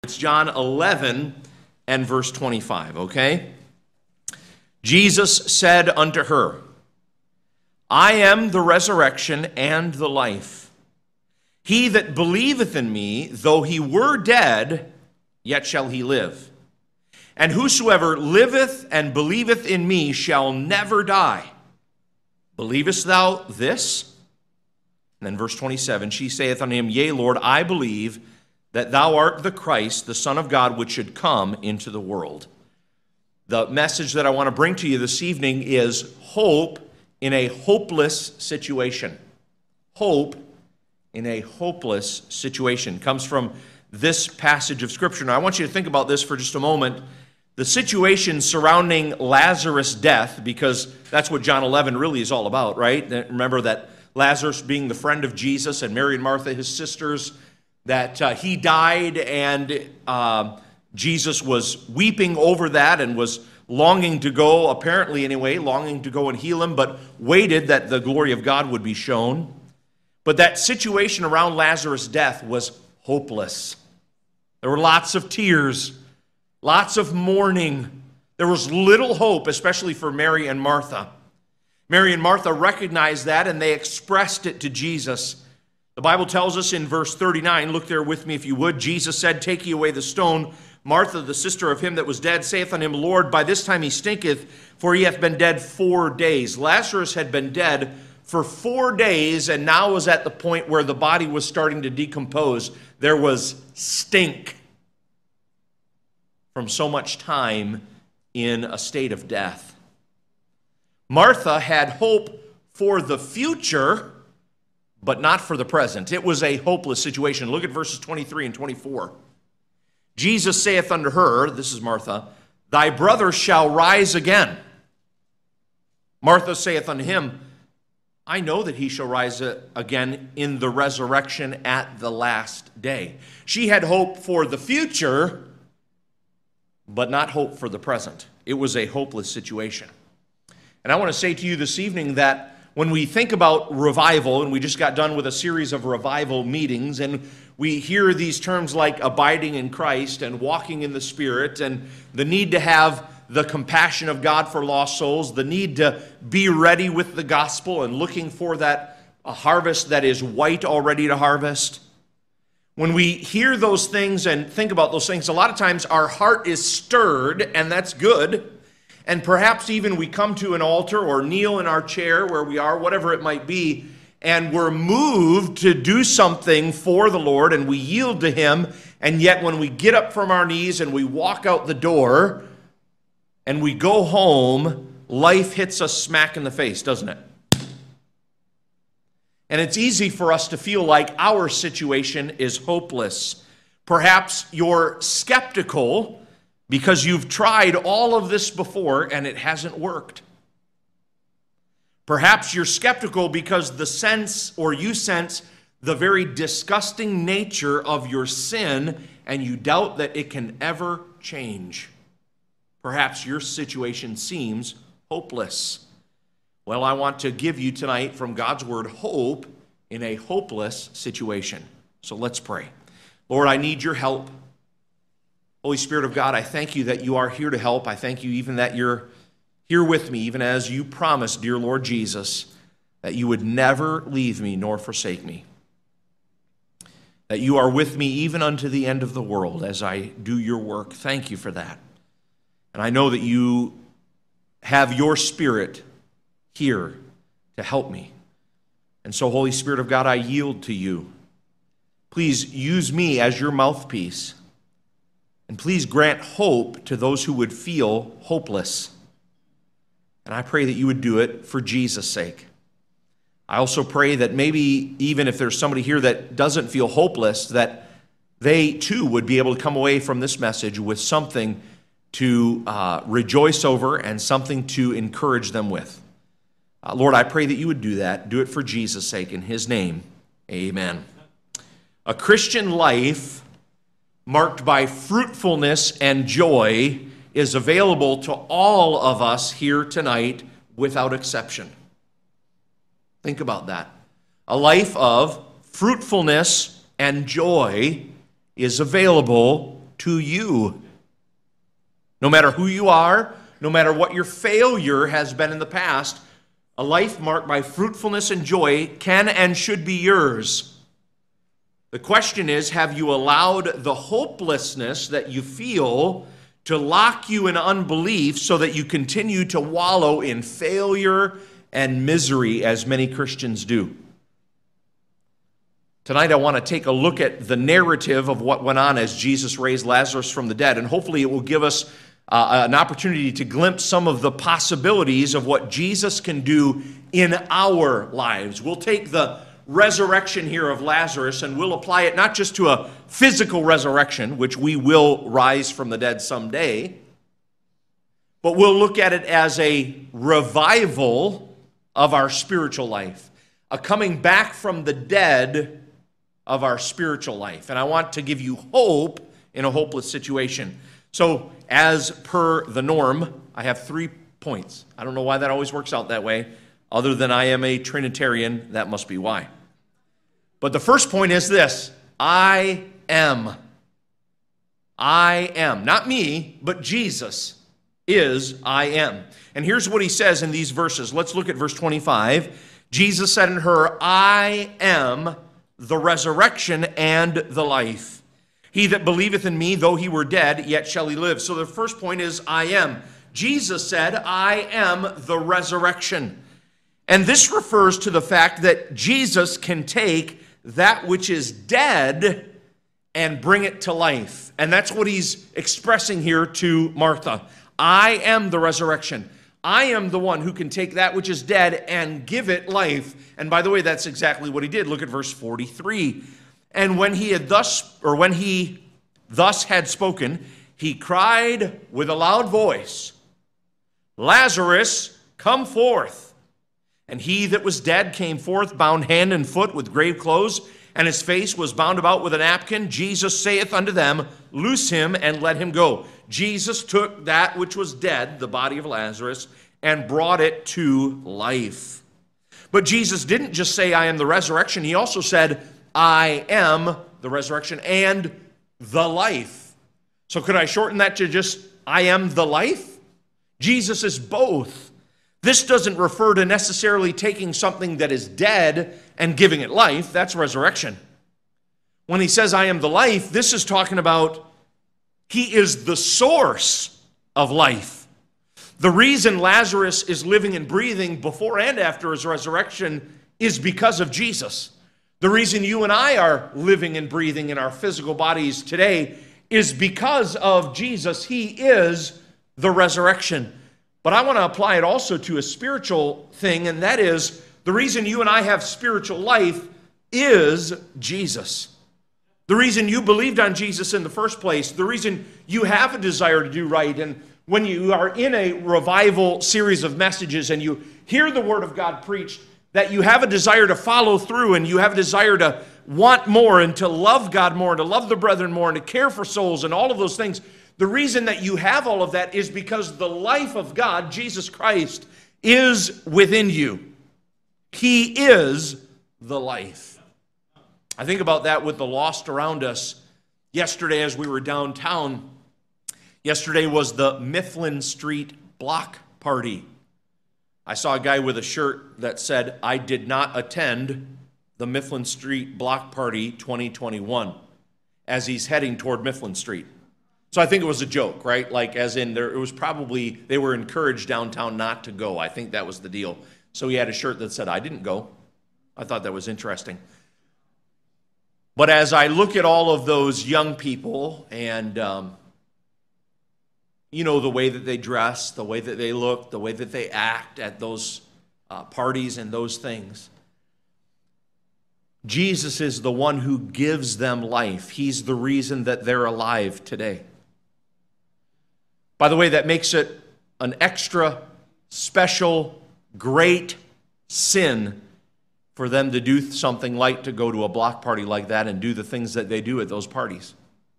It's John 11 and verse 25, okay? Jesus said unto her, I am the resurrection and the life. He that believeth in me, though he were dead, yet shall he live. And whosoever liveth and believeth in me shall never die. Believest thou this? And then verse 27, she saith unto him, Yea, Lord, I believe that thou art the Christ, the Son of God, which should come into the world. The message that I want to bring to you this evening is hope in a hopeless situation. Hope in a hopeless situation. It comes from this passage of Scripture. Now, I want you to think about this for just a moment. The situation surrounding Lazarus' death, because that's what John 11 really is all about, right? Remember that Lazarus being the friend of Jesus and Mary and Martha, his sisters, that he died and Jesus was weeping over that and was longing to go, apparently anyway, longing to go and heal him, but waited that the glory of God would be shown. But that situation around Lazarus' death was hopeless. There were lots of tears, lots of mourning. There was little hope, especially for Mary and Martha. Mary and Martha recognized that and they expressed it to Jesus. The Bible tells us in verse 39, look there with me if you would, Jesus said, Take ye away the stone. Martha, the sister of him that was dead, saith unto him, Lord, by this time he stinketh, for he hath been dead 4 days. Lazarus had been dead for 4 days and now was at the point where the body was starting to decompose. There was stink from so much time in a state of death. Martha had hope for the future, but not for the present. It was a hopeless situation. Look at verses 23 and 24. Jesus saith unto her, this is Martha, Thy brother shall rise again. Martha saith unto him, I know that he shall rise again in the resurrection at the last day. She had hope for the future, but not hope for the present. It was a hopeless situation. And I want to say to you this evening that when we think about revival, and we just got done with a series of revival meetings, and we hear these terms like abiding in Christ and walking in the Spirit, and the need to have the compassion of God for lost souls, the need to be ready with the gospel and looking for that harvest that is white already to harvest. When we hear those things and think about those things, a lot of times our heart is stirred, and that's good. And perhaps even we come to an altar or kneel in our chair where we are, whatever it might be, and we're moved to do something for the Lord and we yield to Him, and yet when we get up from our knees and we walk out the door and we go home, life hits us smack in the face, doesn't it? And it's easy for us to feel like our situation is hopeless. Perhaps you're skeptical because you've tried all of this before and it hasn't worked. Perhaps you're skeptical because you sense the very disgusting nature of your sin and you doubt that it can ever change. Perhaps your situation seems hopeless. Well, I want to give you tonight from God's Word hope in a hopeless situation. So let's pray. Lord, I need your help. Holy Spirit of God, I thank you that you are here to help. I thank you even that you're here with me, even as you promised, dear Lord Jesus, that you would never leave me nor forsake me. That you are with me even unto the end of the world as I do your work. Thank you for that. And I know that you have your Spirit here to help me. And so, Holy Spirit of God, I yield to you. Please use me as your mouthpiece. And please grant hope to those who would feel hopeless. And I pray that you would do it for Jesus' sake. I also pray that maybe even if there's somebody here that doesn't feel hopeless, that they too would be able to come away from this message with something to rejoice over and something to encourage them with. Lord, I pray that you would do that. Do it for Jesus' sake. In his name, amen. A Christian life marked by fruitfulness and joy is available to all of us here tonight without exception. Think about that. A life of fruitfulness and joy is available to you. No matter who you are, no matter what your failure has been in the past, a life marked by fruitfulness and joy can and should be yours. The question is, have you allowed the hopelessness that you feel to lock you in unbelief so that you continue to wallow in failure and misery as many Christians do? Tonight I want to take a look at the narrative of what went on as Jesus raised Lazarus from the dead, and hopefully it will give us an opportunity to glimpse some of the possibilities of what Jesus can do in our lives. We'll take the resurrection here of Lazarus and we'll apply it not just to a physical resurrection, which we will rise from the dead someday, but we'll look at it as a revival of our spiritual life, a coming back from the dead of our spiritual life. And I want to give you hope in a hopeless situation. So, as per the norm, I have 3 points. I don't know why that always works out that way. Other than I am a Trinitarian, that must be why. But the first point is this: I am. I am. Not me, but Jesus is I am. And here's what he says in these verses. Let's look at verse 25. Jesus said unto her, I am the resurrection and the life. He that believeth in me, though he were dead, yet shall he live. So the first point is, I am. Jesus said, I am the resurrection. And this refers to the fact that Jesus can take that which is dead and bring it to life. And that's what he's expressing here to Martha. I am the resurrection. I am the one who can take that which is dead and give it life. And by the way, that's exactly what he did. Look at verse 43. And when he thus had spoken, he cried with a loud voice, Lazarus, come forth. And he that was dead came forth, bound hand and foot with grave clothes, and his face was bound about with a napkin. Jesus saith unto them, Loose him and let him go. Jesus took that which was dead, the body of Lazarus, and brought it to life. But Jesus didn't just say, I am the resurrection. He also said, I am the resurrection and the life. So could I shorten that to just, I am the life? Jesus is both. This doesn't refer to necessarily taking something that is dead and giving it life. That's resurrection. When he says, I am the life, this is talking about he is the source of life. The reason Lazarus is living and breathing before and after his resurrection is because of Jesus. The reason you and I are living and breathing in our physical bodies today is because of Jesus. He is the resurrection. But I want to apply it also to a spiritual thing, and that is the reason you and I have spiritual life is Jesus. The reason you believed on Jesus in the first place, the reason you have a desire to do right, and when you are in a revival series of messages and you hear the Word of God preached, that you have a desire to follow through and you have a desire to want more and to love God more and to love the brethren more and to care for souls and all of those things. The reason that you have all of that is because the life of God, Jesus Christ, is within you. He is the life. I think about that with the lost around us. Yesterday as we were downtown, yesterday was the Mifflin Street block party. I saw a guy with a shirt that said, I did not attend the Mifflin Street Block Party 2021, as he's heading toward Mifflin Street. So I think it was a joke, right? Like as in there, it was probably, they were encouraged downtown not to go. I think that was the deal. So he had a shirt that said, I didn't go. I thought that was interesting. But as I look at all of those young people and, the way that they dress, the way that they look, the way that they act at those parties and those things, Jesus is the one who gives them life. He's the reason that they're alive today. By the way, that makes it an extra special, great sin for them to do something like to go to a block party like that and do the things that they do at those parties.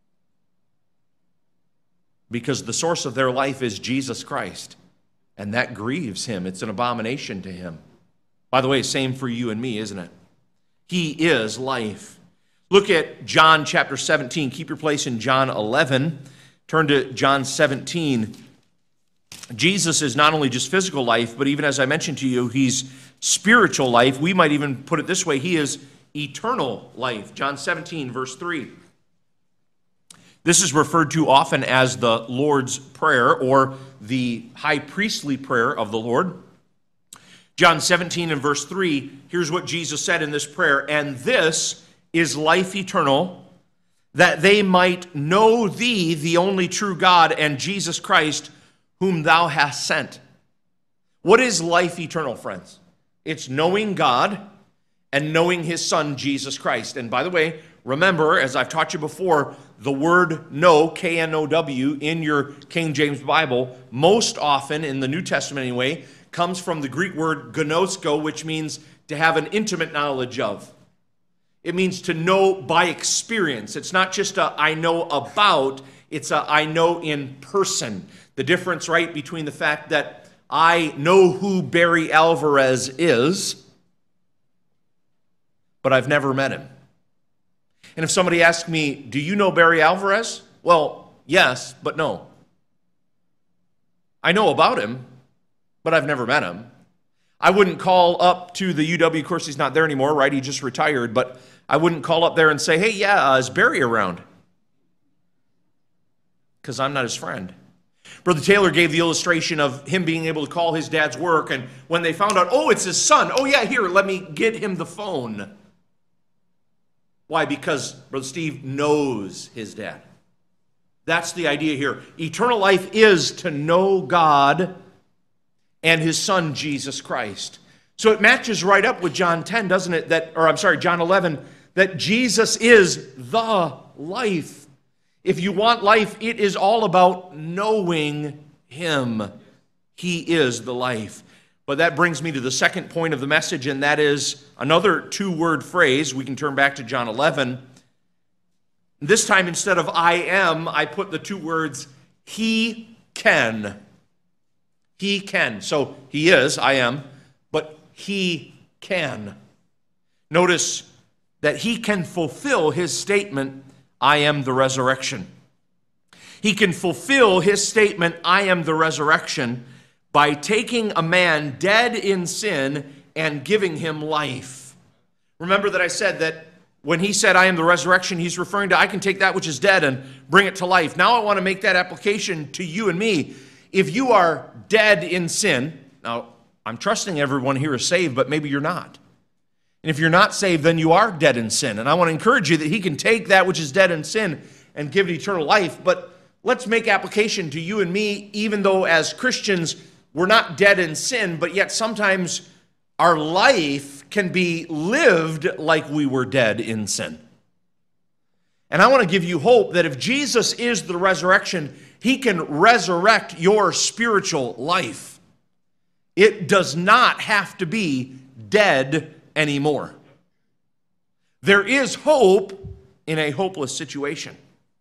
Because the source of their life is Jesus Christ, and that grieves him. It's an abomination to him. By the way, same for you and me, isn't it? He is life. Look at John chapter 17. Keep your place in John 11. Turn to John 17. Jesus is not only just physical life, but even as I mentioned to you, he's spiritual life. We might even put it this way, he is eternal life. John 17, verse 3. This is referred to often as the Lord's Prayer or the high priestly prayer of the Lord. John 17 and verse 3, here's what Jesus said in this prayer, "And this is life eternal, that they might know thee, the only true God, and Jesus Christ, whom thou hast sent." What is life eternal, friends? It's knowing God and knowing his Son, Jesus Christ. And by the way, remember, as I've taught you before, the word know, K-N-O-W, in your King James Bible, most often, in the New Testament anyway, comes from the Greek word gnosko, which means to have an intimate knowledge of. It means to know by experience. It's not just a I know about, it's a I know in person. The difference, right, between the fact that I know who Barry Alvarez is, but I've never met him. And if somebody asks me, do you know Barry Alvarez? Well, yes, but no. I know about him, but I've never met him. I wouldn't call up to the UW, of course he's not there anymore, right? He just retired, but I wouldn't call up there and say, hey, yeah, is Barry around? Because I'm not his friend. Brother Taylor gave the illustration of him being able to call his dad's work, and when they found out, oh, it's his son. Oh, yeah, here, let me get him the phone. Why? Because Brother Steve knows his dad. That's the idea here. Eternal life is to know God and his Son, Jesus Christ. So it matches right up with John 10, doesn't it? John 11, that Jesus is the life. If you want life, it is all about knowing him. He is the life. But that brings me to the second point of the message, and that is another two-word phrase. We can turn back to John 11. This time, instead of I am, I put the two words, he can. He can. So he is, I am, but he can. Notice that he can fulfill his statement, I am the resurrection. He can fulfill his statement, I am the resurrection, by taking a man dead in sin and giving him life. Remember that I said that when he said, I am the resurrection, he's referring to I can take that which is dead and bring it to life. Now I want to make that application to you and me. If you are dead in sin, now I'm trusting everyone here is saved, but maybe you're not. And if you're not saved, then you are dead in sin. And I want to encourage you that he can take that which is dead in sin and give it eternal life. But let's make application to you and me, even though as Christians, we're not dead in sin, but yet sometimes our life can be lived like we were dead in sin. And I want to give you hope that if Jesus is the resurrection, he can resurrect your spiritual life. It does not have to be dead anymore. There is hope in a hopeless situation.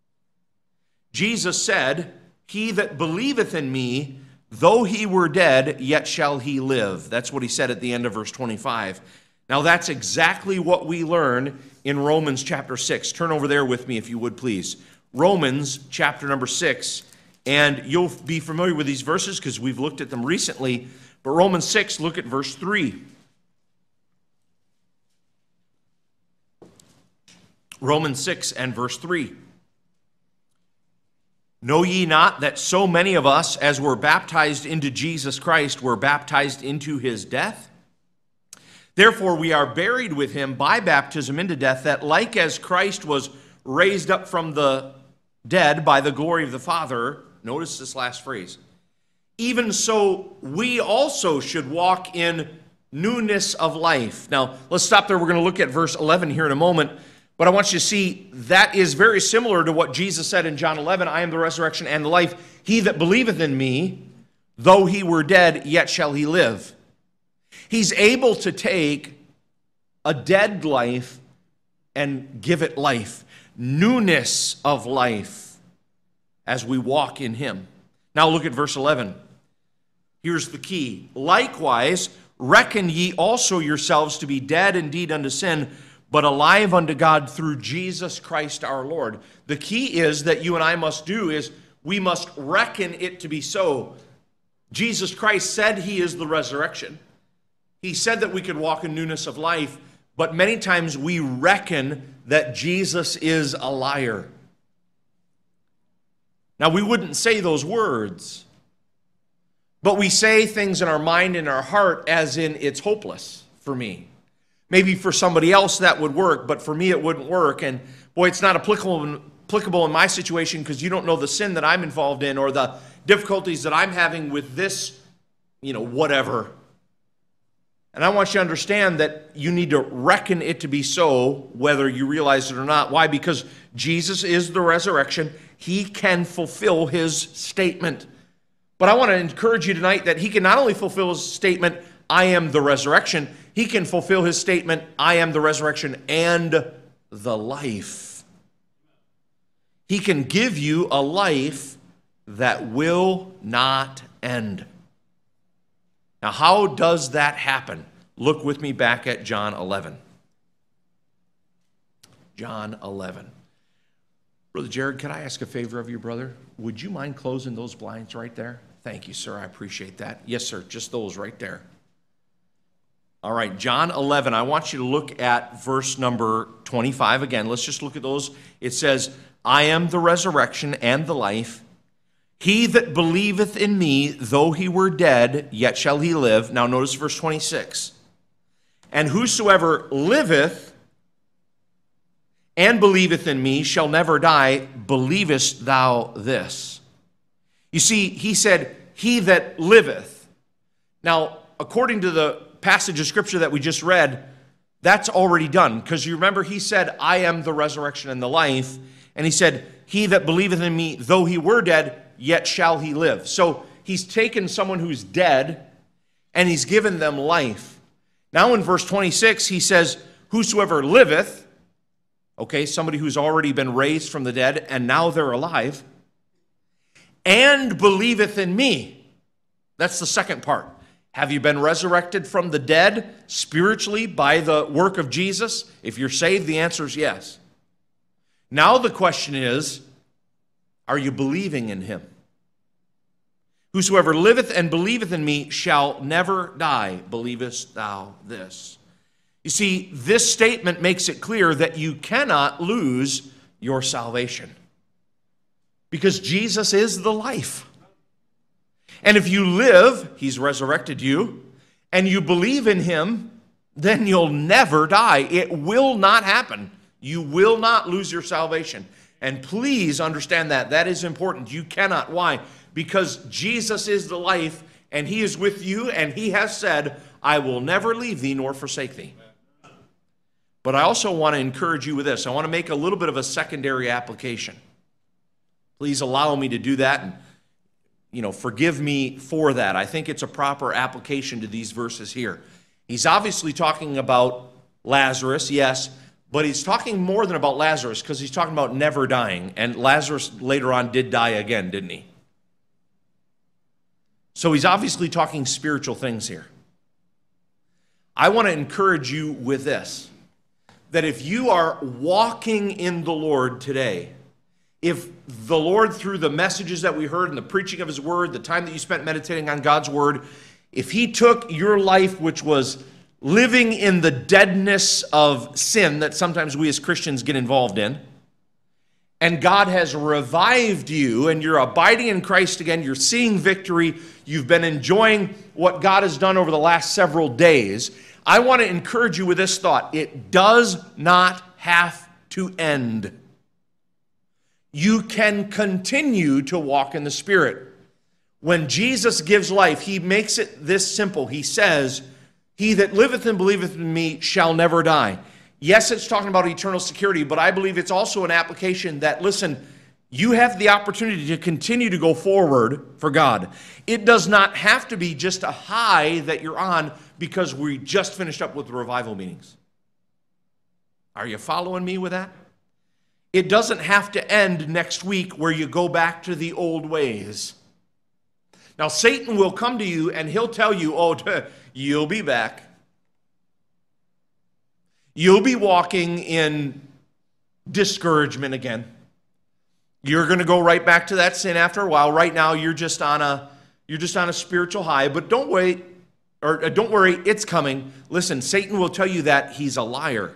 Jesus said, he that believeth in me, though he were dead, yet shall he live. That's what he said at the end of verse 25. Now that's exactly what we learn in Romans chapter 6. Turn over there with me if you would please. Romans chapter number 6. And you'll be familiar with these verses because we've looked at them recently. But Romans 6, look at verse 3. Romans 6 and verse 3. Know ye not that so many of us, as were baptized into Jesus Christ, were baptized into his death? Therefore we are buried with him by baptism into death, that like as Christ was raised up from the dead by the glory of the Father, notice this last phrase, even so we also should walk in newness of life. Now let's stop there. We're going to look at verse 11 here in a moment. But I want you to see that is very similar to what Jesus said in John 11, I am the resurrection and the life. He that believeth in me, though he were dead, yet shall he live. He's able to take a dead life and give it life, newness of life as we walk in him. Now look at verse 11. Here's the key. Likewise, reckon ye also yourselves to be dead indeed unto sin, but alive unto God through Jesus Christ our Lord. The key is that you and I must do is we must reckon it to be so. Jesus Christ said he is the resurrection. He said that we could walk in newness of life, but many times we reckon that Jesus is a liar. Now, we wouldn't say those words, but we say things in our mind and our heart as in it's hopeless for me. Maybe for somebody else that would work, but for me it wouldn't work. And boy, it's not applicable in my situation because you don't know the sin that I'm involved in or the difficulties that I'm having with this, whatever. And I want you to understand that you need to reckon it to be so, whether you realize it or not. Why? Because Jesus is the resurrection. He can fulfill his statement. But I want to encourage you tonight that he can not only fulfill his statement, I am the resurrection, he can fulfill his statement, I am the resurrection and the life. He can give you a life that will not end. Now, how does that happen? Look with me back at John 11. John 11. Brother Jared, can I ask a favor of you, brother? Would you mind closing those blinds right there? Thank you, sir. I appreciate that. Yes, sir. Just those right there. All right, John 11. I want you to look at verse number 25 again. Let's just look at those. It says, I am the resurrection and the life. He that believeth in me, though he were dead, yet shall he live. Now notice verse 26. And whosoever liveth and believeth in me shall never die. Believest thou this? You see, he said, he that liveth. Now, according to the passage of Scripture that we just read, that's already done. Because you remember, he said, I am the resurrection and the life. And he said, he that believeth in me, though he were dead, yet shall he live. So he's taken someone who's dead and he's given them life. Now in verse 26, he says, whosoever liveth, okay, somebody who's already been raised from the dead and now they're alive, and believeth in me. That's the second part. Have you been resurrected from the dead spiritually by the work of Jesus? If you're saved, the answer is yes. Now the question is, are you believing in him? Whosoever liveth and believeth in me shall never die. Believest thou this? You see, this statement makes it clear that you cannot lose your salvation because Jesus is the life. And if you live, he's resurrected you, and you believe in him, then you'll never die. It will not happen. You will not lose your salvation. And please understand that. That is important. You cannot. Why? Because Jesus is the life, and he is with you, and he has said, I will never leave thee nor forsake thee. But I also want to encourage you with this. I want to make a little bit of a secondary application. Please allow me to do that, and forgive me for that. I think it's a proper application to these verses here. He's obviously talking about Lazarus, yes, but he's talking more than about Lazarus because he's talking about never dying. And Lazarus later on did die again, didn't he? So he's obviously talking spiritual things here. I want to encourage you with this, that if you are walking in the Lord today, if the Lord, through the messages that we heard and the preaching of his word, the time that you spent meditating on God's word, if he took your life, which was living in the deadness of sin that sometimes we as Christians get involved in, and God has revived you and you're abiding in Christ again, you're seeing victory, you've been enjoying what God has done over the last several days, I want to encourage you with this thought. It does not have to end. You can continue to walk in the Spirit. When Jesus gives life, he makes it this simple. He says, he that liveth and believeth in me shall never die. Yes, it's talking about eternal security, but I believe it's also an application that, listen, you have the opportunity to continue to go forward for God. It does not have to be just a high that you're on because we just finished up with the revival meetings. Are you following me with that? It doesn't have to end next week where you go back to the old ways. Now, Satan will come to you and he'll tell you, oh, you'll be back. You'll be walking in discouragement again. You're going to go right back to that sin after a while. Right now, you're just on a spiritual high, but don't wait, or don't worry, it's coming. Listen, Satan will tell you that he's a liar.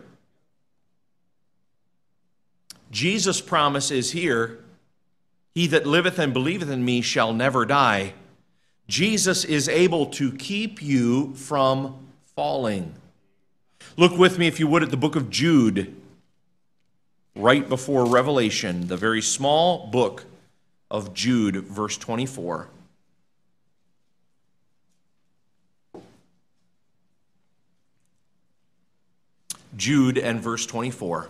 Jesus' promise is here, he that liveth and believeth in me shall never die. Jesus is able to keep you from falling. Look with me, if you would, at the book of Jude, right before Revelation, the very small book of Jude, verse 24. Jude and verse 24.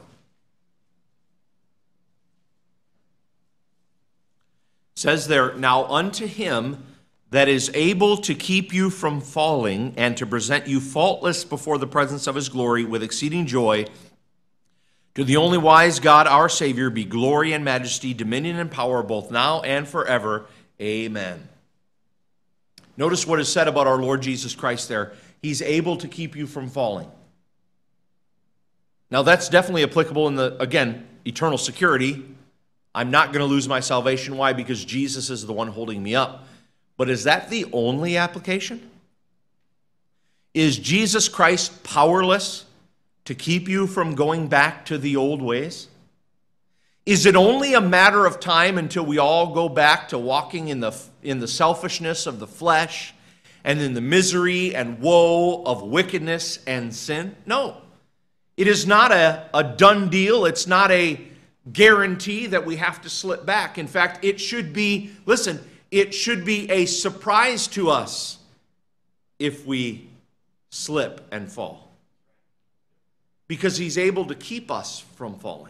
It says there, now unto him that is able to keep you from falling and to present you faultless before the presence of his glory with exceeding joy, to the only wise God, our Savior, be glory and majesty, dominion and power, both now and forever. Amen. Notice what is said about our Lord Jesus Christ there. He's able to keep you from falling. Now that's definitely applicable in the, again, eternal security. I'm not going to lose my salvation. Why? Because Jesus is the one holding me up. But is that the only application? Is Jesus Christ powerless to keep you from going back to the old ways? Is it only a matter of time until we all go back to walking in the selfishness of the flesh and in the misery and woe of wickedness and sin? No. It is not a done deal. It's not a guarantee that we have to slip back. In fact, it should be, listen, it should be a surprise to us if we slip and fall, because he's able to keep us from falling.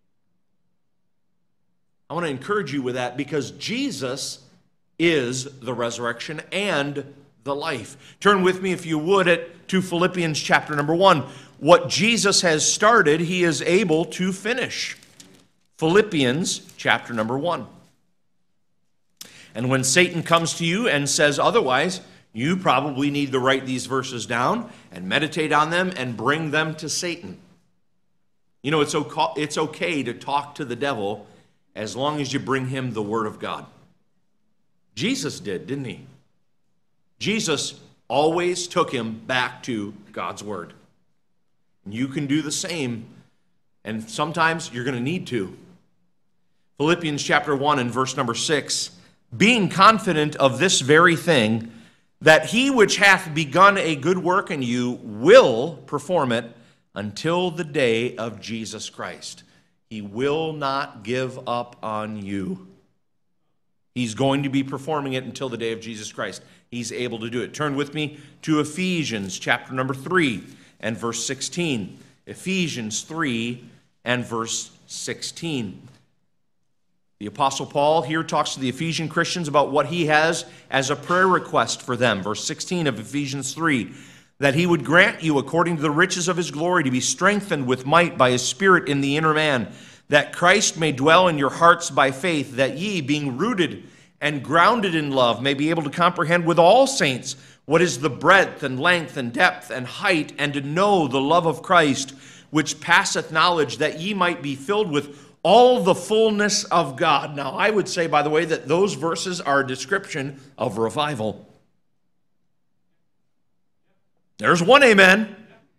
I want to encourage you with that, because Jesus is the resurrection and the life. Turn with me, if you would, to Philippians chapter number 1. What Jesus has started, he is able to finish. Philippians chapter number 1. And when Satan comes to you and says otherwise, you probably need to write these verses down and meditate on them and bring them to Satan. You know, it's okay to talk to the devil as long as you bring him the Word of God. Jesus did, didn't he? Jesus always took him back to God's Word. You can do the same, and sometimes you're going to need to. Philippians chapter 1 and verse number 6, being confident of this very thing, that he which hath begun a good work in you will perform it until the day of Jesus Christ. He will not give up on you. He's going to be performing it until the day of Jesus Christ. He's able to do it. Turn with me to Ephesians chapter number 3 and verse 16. Ephesians 3 and verse 16. The Apostle Paul here talks to the Ephesian Christians about what he has as a prayer request for them. Verse 16 of Ephesians 3, that he would grant you, according to the riches of his glory, to be strengthened with might by his Spirit in the inner man, that Christ may dwell in your hearts by faith, that ye, being rooted and grounded in love, may be able to comprehend with all saints what is the breadth and length and depth and height, and to know the love of Christ, which passeth knowledge, that ye might be filled with all the fullness of God. Now, I would say, by the way, that those verses are a description of revival. There's one amen.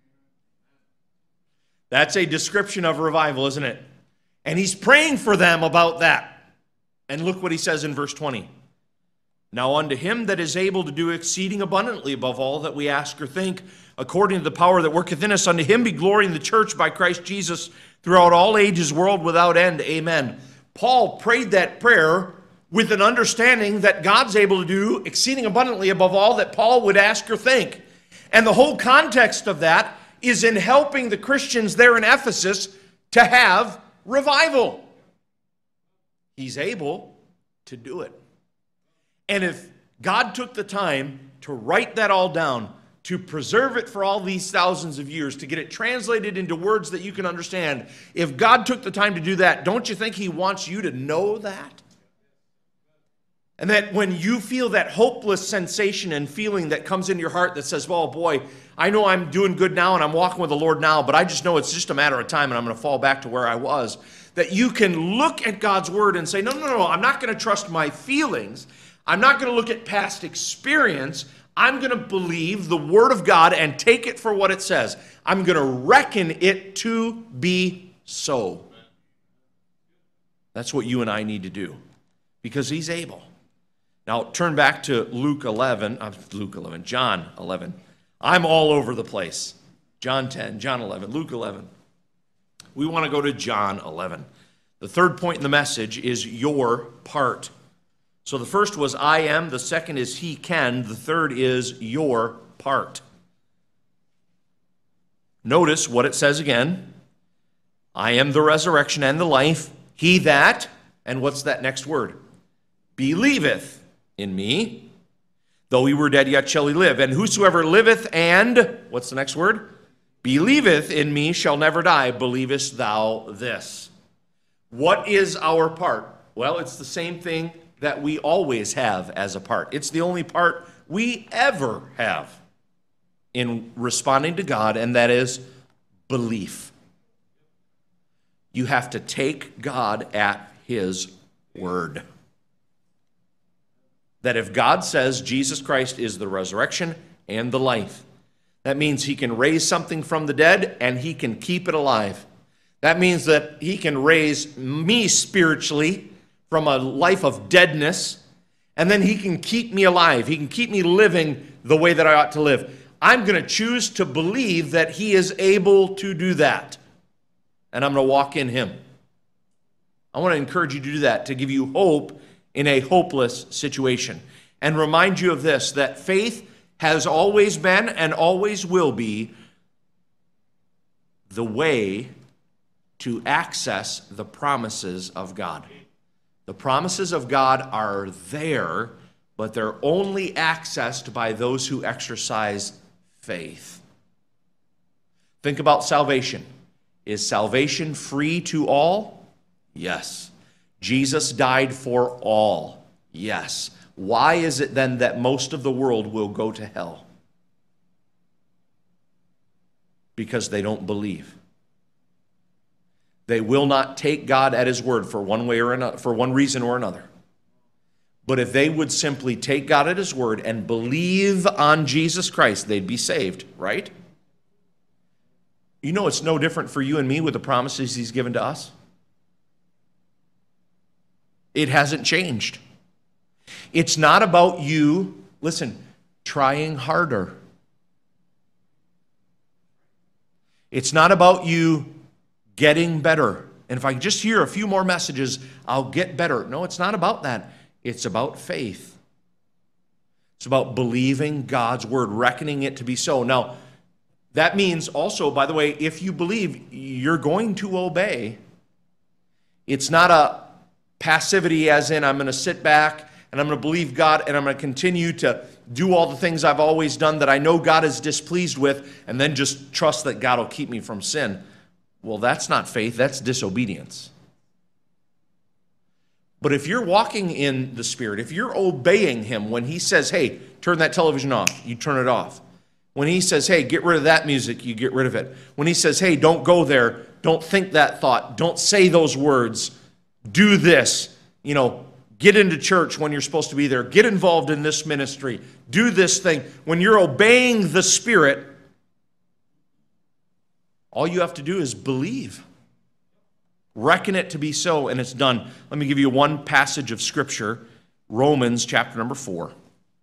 That's a description of revival, isn't it? And he's praying for them about that. And look what he says in verse 20. Now unto him that is able to do exceeding abundantly above all that we ask or think, according to the power that worketh in us, unto him be glory in the church by Christ Jesus throughout all ages, world without end. Amen. Paul prayed that prayer with an understanding that God's able to do exceeding abundantly above all that Paul would ask or think. And the whole context of that is in helping the Christians there in Ephesus to have revival. He's able to do it. And if God took the time to write that all down, to preserve it for all these thousands of years, to get it translated into words that you can understand, if God took the time to do that, don't you think he wants you to know that? And that when you feel that hopeless sensation and feeling that comes in your heart that says, well, boy, I know I'm doing good now and I'm walking with the Lord now, but I just know it's just a matter of time and I'm going to fall back to where I was. That you can look at God's word and say, no, I'm not going to trust my feelings. I'm not going to look at past experience. I'm going to believe the word of God and take it for what it says. I'm going to reckon it to be so. That's what you and I need to do because he's able. Now turn back to John 11. I'm all over the place. John 10, John 11, Luke 11. We want to go to John 11. The third point in the message is your part. So the first was I am, the second is he can, the third is your part. Notice what it says again. I am the resurrection and the life. He that, and what's that next word? Believeth in me. Though he were dead, yet shall he live. And whosoever liveth and, what's the next word? Believeth in me shall never die. Believest thou this? What is our part? Well, it's the same thing that we always have as a part. It's the only part we ever have in responding to God, and that is belief. You have to take God at his word. That if God says Jesus Christ is the resurrection and the life, that means he can raise something from the dead and he can keep it alive. That means that he can raise me spiritually from a life of deadness, and then he can keep me alive. He can keep me living the way that I ought to live. I'm going to choose to believe that he is able to do that, and I'm going to walk in him. I want to encourage you to do that, to give you hope in a hopeless situation, and remind you of this, that faith has always been and always will be the way to access the promises of God. The promises of God are there, but they're only accessed by those who exercise faith. Think about salvation. Is salvation free to all? Yes. Jesus died for all. Yes. Why is it then that most of the world will go to hell? Because they don't believe. They will not take God at his word for one way or another, for one reason or another. But if they would simply take God at his word and believe on Jesus Christ, they'd be saved, right? You know it's no different for you and me with the promises he's given to us. It hasn't changed. It's not about you, listen, trying harder. It's not about you getting better. And if I just hear a few more messages, I'll get better. No, it's not about that. It's about faith. It's about believing God's word, reckoning it to be so. Now, that means also, by the way, if you believe, you're going to obey. It's not a passivity as in I'm going to sit back and I'm going to believe God and I'm going to continue to do all the things I've always done that I know God is displeased with and then just trust that God will keep me from sin. Well, that's not faith, that's disobedience. But if you're walking in the Spirit, if you're obeying him when he says, hey, turn that television off, you turn it off. When he says, hey, get rid of that music, you get rid of it. When he says, hey, don't go there, don't think that thought, don't say those words, do this, get into church when you're supposed to be there, get involved in this ministry, do this thing. When you're obeying the Spirit, all you have to do is believe. Reckon it to be so, and it's done. Let me give you one passage of Scripture, Romans chapter number 4.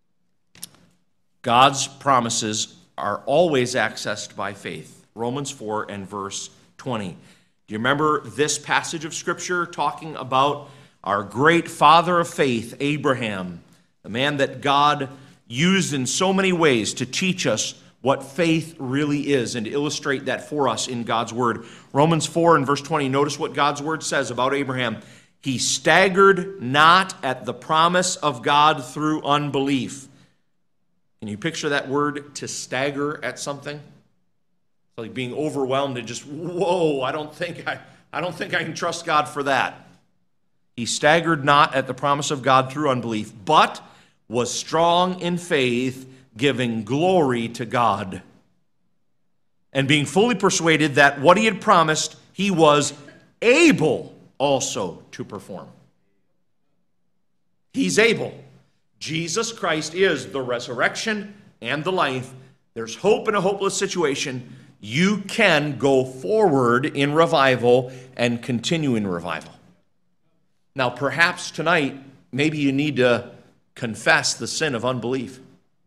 God's promises are always accessed by faith. Romans 4 and verse 20. Do you remember this passage of Scripture talking about our great father of faith, Abraham, the man that God used in so many ways to teach us what faith really is and to illustrate that for us in God's word. Romans 4 and verse 20, notice what God's word says about Abraham. He staggered not at the promise of God through unbelief. Can you picture that word, to stagger at something? It's like being overwhelmed and just, whoa, I don't think I can trust God for that. He staggered not at the promise of God through unbelief, but was strong in faith, giving glory to God. and being fully persuaded that what he had promised, he was able also to perform. He's able. Jesus Christ is the resurrection and the life. There's hope in a hopeless situation. You can go forward in revival and continue in revival. Now, perhaps tonight, maybe you need to confess the sin of unbelief.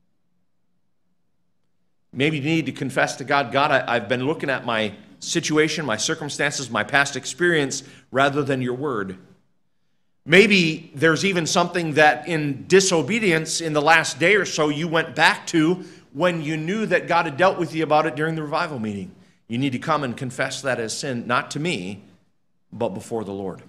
Maybe you need to confess to God, God, I've been looking at my situation, my circumstances, my past experience, rather than your word. Maybe there's even something that in disobedience in the last day or so you went back to when you knew that God had dealt with you about it during the revival meeting. You need to come and confess that as sin, not to me, but before the Lord.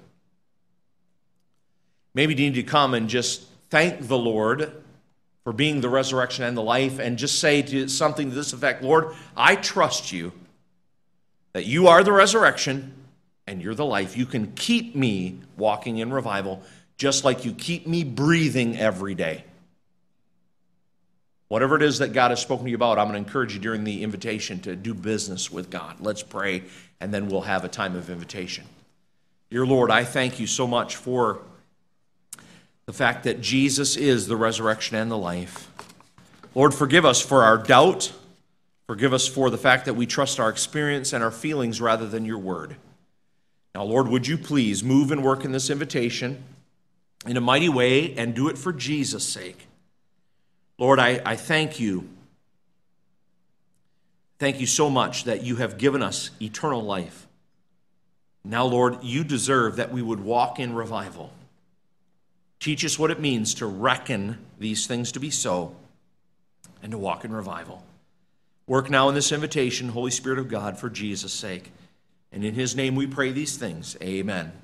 Maybe you need to come and just thank the Lord for being the resurrection and the life, and just say to something to this effect, Lord, I trust you that you are the resurrection and you're the life. You can keep me walking in revival just like you keep me breathing every day. Whatever it is that God has spoken to you about, I'm going to encourage you during the invitation to do business with God. Let's pray, and then we'll have a time of invitation. Dear Lord, I thank you so much for the fact that Jesus is the resurrection and the life. Lord, forgive us for our doubt. Forgive us for the fact that we trust our experience and our feelings rather than your word. Now, Lord, would you please move and work in this invitation in a mighty way and do it for Jesus' sake. Lord, I thank you. Thank you so much that you have given us eternal life. Now, Lord, you deserve that we would walk in revival. Teach us what it means to reckon these things to be so and to walk in revival. Work now in this invitation, Holy Spirit of God, for Jesus' sake. And in his name we pray these things. Amen.